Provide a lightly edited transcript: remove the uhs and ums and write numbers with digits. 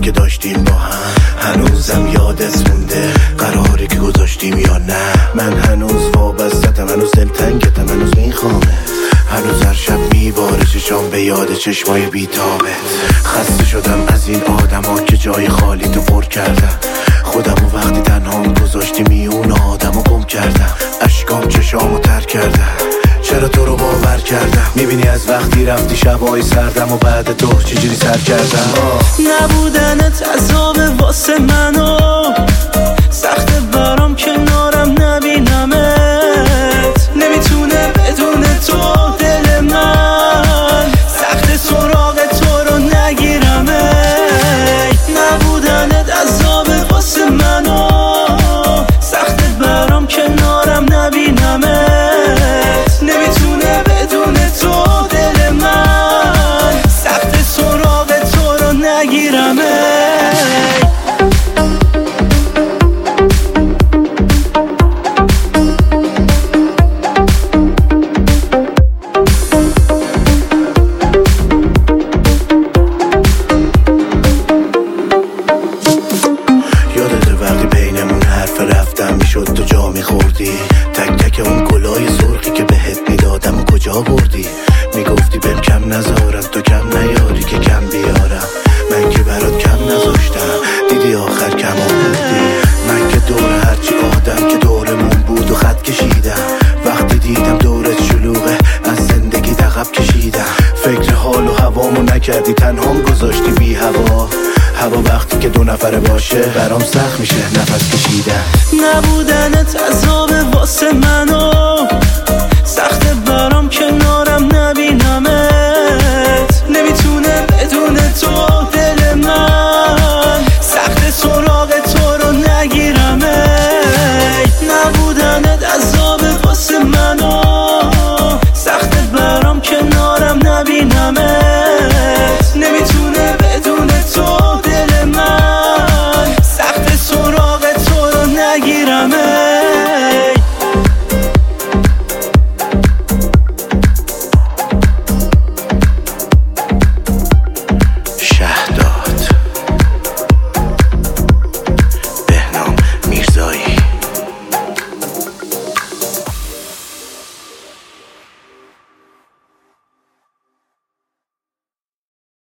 که داشتیم با هم. هنوزم یادت مونده قراری که گذاشتیم یا نه؟ من هنوز وابستم، هنوز دلتنگتم، هنوز میخوامت، هنوز هر شب میباره چشام به یاد چشمای بیتابت. خسته شدم از این آدم ها که جای خالی تو پر کردم. خودم و وقتی تنهام گذاشتی میون آدم و گم کردم. اشکام چشامو تر کردم، چرا تو رو باور کردم؟ میبینی از وقتی رفتی شبای سردم و بعد تو چجوری سر کردم. نبودنت عذاب واسه منو، سخت برام کنارم نبینمت. نمیتونه بدون تو دل من، سخت سراغ تو رو نگیرمت. نبودنت عذاب واسه منو، سخت برام کنارم نبینمت. نمیتونه بدون تو دل من، سخت سراغ تو رو نگیرمت. میشد تو جا میخوردی، تک تک اون گلای سرخی که بهت میدادم و کجا بردی؟ میگفتی بهم کم نذارم، تو کم نیاری که کم بیارم. من که برات کم نذاشتم، دیدی آخر کم آوردی. من که دور هرچی آدم که دورمون بود و خط کشیدم. وقتی دیدم دورت شلوغه از زندگی عقب کشیدم. فکر حال و هوامو نکردی، تنهام گذاشتی بی هوا. هوا وقتی که دو نفره باشه برام سخت میشه نفس کشیدن. نبودنت عذاب واسه منو،